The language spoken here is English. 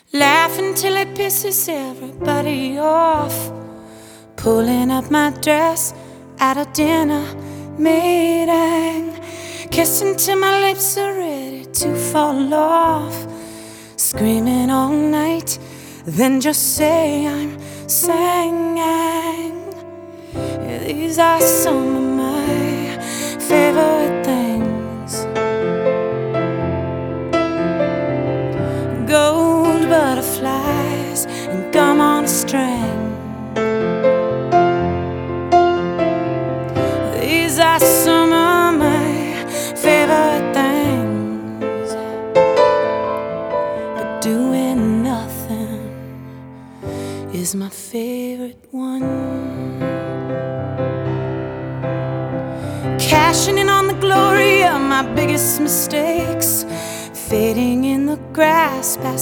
Laughing till it pisses everybody off, pulling up my dress at a dinner meeting, kissing till my lips are ready to fall off, screaming all night, then just say I'm singing. These are some of my favorite things: gold butterflies and gum on a string. These are some of my favorite things. But doing nothing is my favorite one. Cashing in on the glory of my biggest mistakes, fading in the grass past